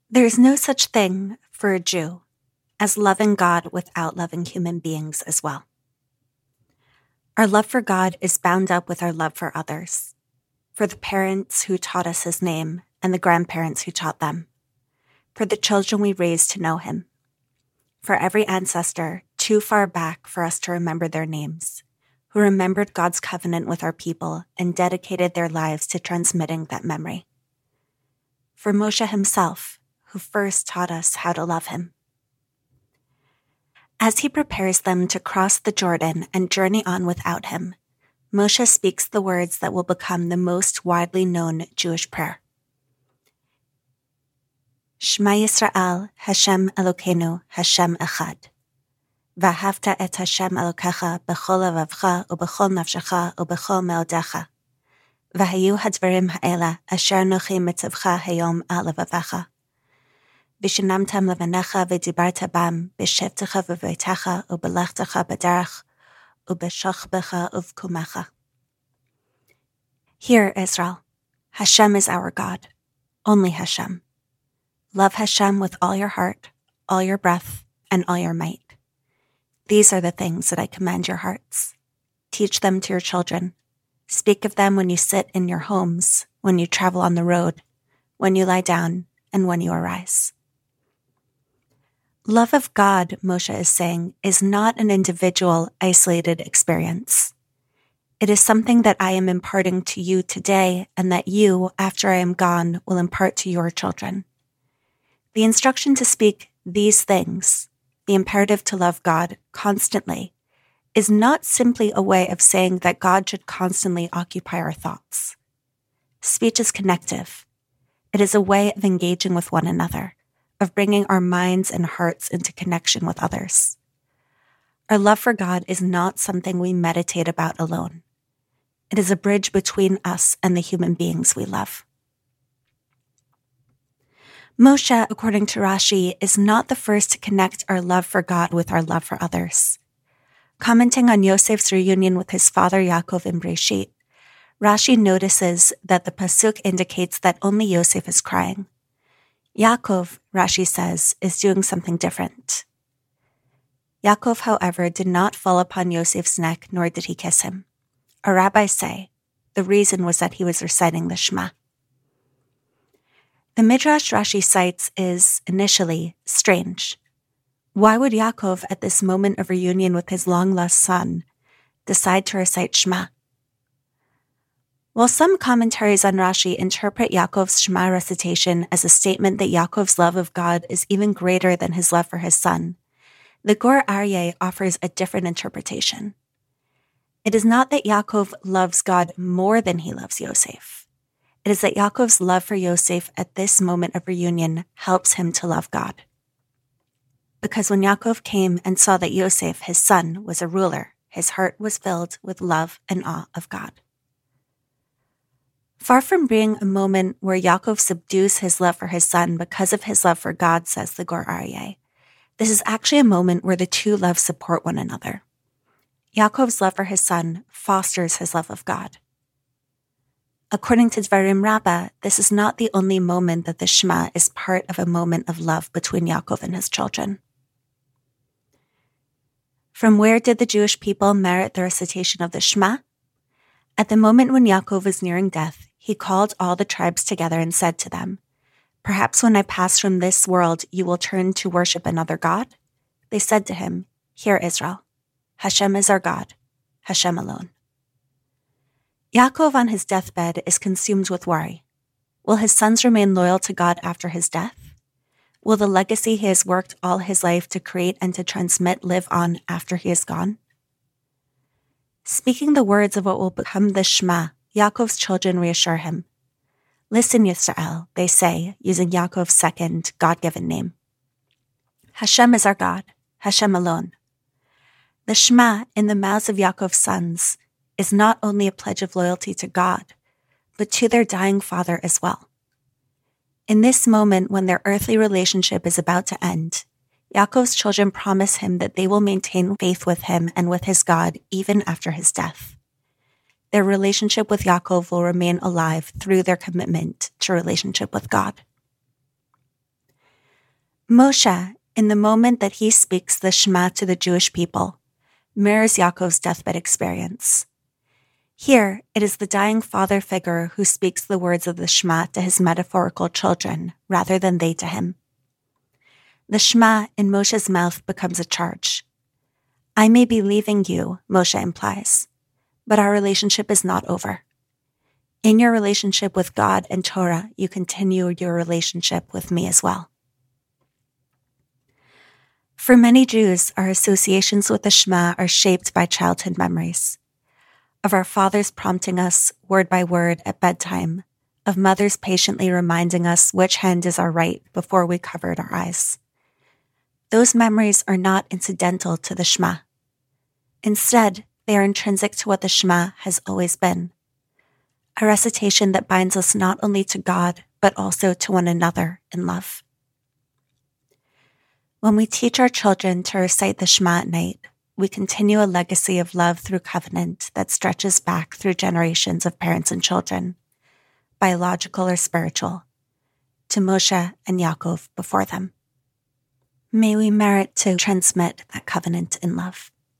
There is no such thing for a Jew as loving God without loving human beings as well. Our love for God is bound up with our love for others, for the parents who taught us his name and the grandparents who taught them, for the children we raised to know him, for every ancestor too far back for us to remember their names, who remembered God's covenant with our people and dedicated their lives to transmitting that memory, for Moshe himself, who first taught us how to love him. As he prepares them to cross the Jordan and journey on without him, Moshe speaks the words that will become the most widely known Jewish prayer. Shema Yisrael, Hashem Elokeinu, Hashem Echad. V'ahavta et Hashem Elokecha b'chol levavcha u'b'chol nafshecha u'b'chol me'odecha. V'hayu hadvarim ha'ela asher anochi mitzavcha hayom al levavecha. V'shinamtam levanecha v'dibarta bam b'shevtecha v'v'eitecha u'b'lechtecha b'derech u'b'shochbecha uv'kumecha. Hear, Israel, Hashem is our God, only Hashem. Love Hashem with all your heart, all your breath, and all your might. These are the things that I command your hearts. Teach them to your children. Speak of them when you sit in your homes, when you travel on the road, when you lie down, and when you arise. Love of God, Moshe is saying, is not an individual, isolated experience. It is something that I am imparting to you today and that you, after I am gone, will impart to your children. The instruction to speak these things, the imperative to love God constantly, is not simply a way of saying that God should constantly occupy our thoughts. Speech is connective. It is a way of engaging with one another, of bringing our minds and hearts into connection with others. Our love for God is not something we meditate about alone. It is a bridge between us and the human beings we love. Moshe, according to Rashi, is not the first to connect our love for God with our love for others. Commenting on Yosef's reunion with his father Yaakov in Breshit, Rashi notices that the pasuk indicates that only Yosef is crying. Yaakov, Rashi says, is doing something different. Yaakov, however, did not fall upon Yosef's neck, nor did he kiss him. Our rabbis say the reason was that he was reciting the Shema. The Midrash Rashi cites is, initially, strange. Why would Yaakov, at this moment of reunion with his long-lost son, decide to recite Shema? While some commentaries on Rashi interpret Yaakov's Shema recitation as a statement that Yaakov's love of God is even greater than his love for his son, the Gur Aryeh offers a different interpretation. It is not that Yaakov loves God more than he loves Yosef. It is that Yaakov's love for Yosef at this moment of reunion helps him to love God. Because when Yaakov came and saw that Yosef, his son, was a ruler, his heart was filled with love and awe of God. Far from being a moment where Yaakov subdues his love for his son because of his love for God, says the Gur Aryeh, this is actually a moment where the two loves support one another. Yaakov's love for his son fosters his love of God. According to Dvarim Rabbah, this is not the only moment that the Shema is part of a moment of love between Yaakov and his children. From where did the Jewish people merit the recitation of the Shema? At the moment when Yaakov was nearing death, he called all the tribes together and said to them, "Perhaps when I pass from this world, you will turn to worship another God?" They said to him, "Hear, Israel, Hashem is our God, Hashem alone." Yaakov on his deathbed is consumed with worry. Will his sons remain loyal to God after his death? Will the legacy he has worked all his life to create and to transmit live on after he is gone? Speaking the words of what will become the Shema, Yaakov's children reassure him. "Listen, Yisrael," they say, using Yaakov's second God-given name. Hashem is our God, Hashem alone. The Shema in the mouths of Yaakov's sons is not only a pledge of loyalty to God, but to their dying father as well. In this moment when their earthly relationship is about to end, Yaakov's children promise him that they will maintain faith with him and with his God even after his death. Their relationship with Yaakov will remain alive through their commitment to relationship with God. Moshe, in the moment that he speaks the Shema to the Jewish people, mirrors Yaakov's deathbed experience. Here, it is the dying father figure who speaks the words of the Shema to his metaphorical children, rather than they to him. The Shema in Moshe's mouth becomes a charge. I may be leaving you, Moshe implies, but our relationship is not over. In your relationship with God and Torah, you continue your relationship with me as well. For many Jews, our associations with the Shema are shaped by childhood memories. Of our fathers prompting us, word by word, at bedtime, of mothers patiently reminding us which hand is our right before we covered our eyes. Those memories are not incidental to the Shema. Instead, they are intrinsic to what the Shema has always been. A recitation that binds us not only to God, but also to one another in love. When we teach our children to recite the Shema at night, we continue a legacy of love through covenant that stretches back through generations of parents and children, biological or spiritual, to Moshe and Yaakov before them. May we merit to transmit that covenant in love.